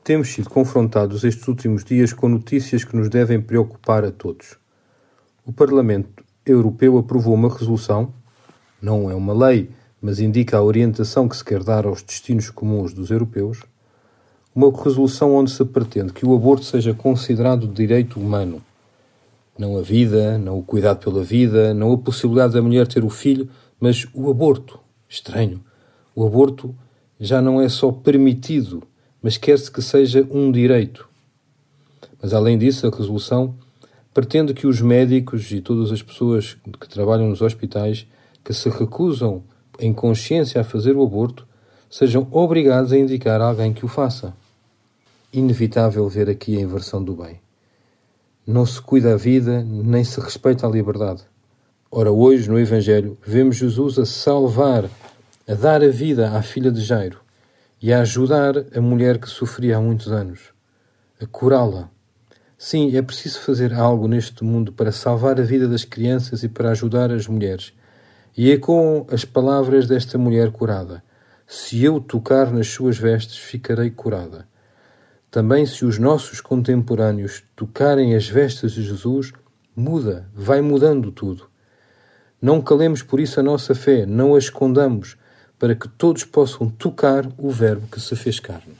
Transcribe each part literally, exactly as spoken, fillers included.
Temos sido confrontados estes últimos dias com notícias que nos devem preocupar a todos. O Parlamento Europeu aprovou uma resolução, não é uma lei, mas indica a orientação que se quer dar aos destinos comuns dos europeus, uma resolução onde se pretende que o aborto seja considerado direito humano. Não a vida, não o cuidado pela vida, não a possibilidade da mulher ter o filho, mas o aborto. Estranho. O aborto já não é só permitido, mas quer-se que seja um direito. Mas, além disso, a resolução pretende que os médicos e todas as pessoas que trabalham nos hospitais que se recusam em consciência a fazer o aborto sejam obrigados a indicar a alguém que o faça. Inevitável ver aqui a inversão do bem. Não se cuida a vida, nem se respeita a liberdade. Ora, hoje, no Evangelho, vemos Jesus a salvar, a dar a vida à filha de Jairo e a ajudar a mulher que sofria há muitos anos, a curá-la. Sim, é preciso fazer algo neste mundo para salvar a vida das crianças e para ajudar as mulheres. E é com as palavras desta mulher curada: se eu tocar nas suas vestes, ficarei curada. Também se os nossos contemporâneos tocarem as vestes de Jesus, muda, vai mudando tudo. Não calemos por isso a nossa fé, não a escondamos, para que todos possam tocar o Verbo que se fez carne.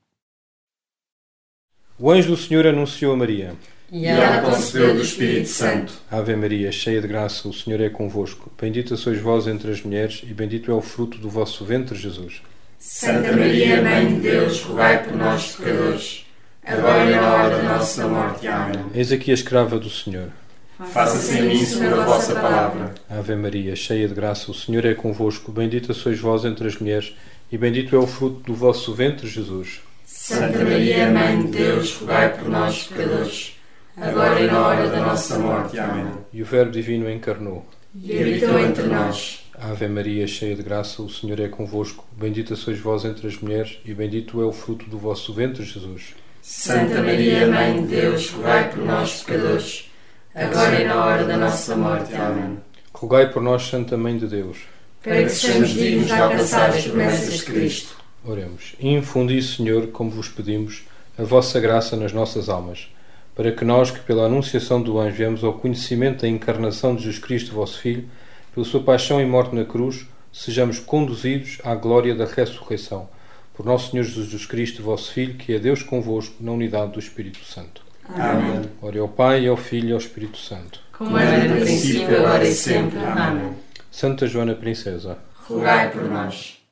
O anjo do Senhor anunciou a Maria. E ela concebeu do Espírito Santo. Ave Maria, cheia de graça, o Senhor é convosco. Bendita sois vós entre as mulheres, e bendito é o fruto do vosso ventre, Jesus. Santa Maria, Mãe de Deus, rogai por nós, pecadores, agora e na hora da nossa morte. Amém. Eis aqui a escrava do Senhor. Faça-se em mim segundo a vossa palavra. Ave Maria, cheia de graça, o Senhor é convosco. Bendita sois vós entre as mulheres, e bendito é o fruto do vosso ventre, Jesus. Santa Maria, Mãe de Deus, rogai por nós, pecadores, agora e na hora da nossa morte. Amém. E o Verbo Divino encarnou e habitou entre nós. Ave Maria, cheia de graça, o Senhor é convosco. Bendita sois vós entre as mulheres, e bendito é o fruto do vosso ventre, Jesus. Santa Maria, Mãe de Deus, rogai por nós, pecadores, agora e na hora da nossa morte. Amém. Rogai por nós, Santa Mãe de Deus, para que sejamos dignos de alcançar as promessas de Cristo. Oremos. Infundi, Senhor, como vos pedimos, a vossa graça nas nossas almas, para que nós, que pela anunciação do anjo viemos ao conhecimento da encarnação de Jesus Cristo, vosso Filho, pela sua paixão e morte na cruz, sejamos conduzidos à glória da ressurreição. Por nosso Senhor Jesus Cristo, vosso Filho, que é Deus convosco, na unidade do Espírito Santo. Amém. Ore ao Pai, e ao Filho e ao Espírito Santo. Como era no princípio, agora e sempre. Amém. Santa Joana Princesa, rogai por nós.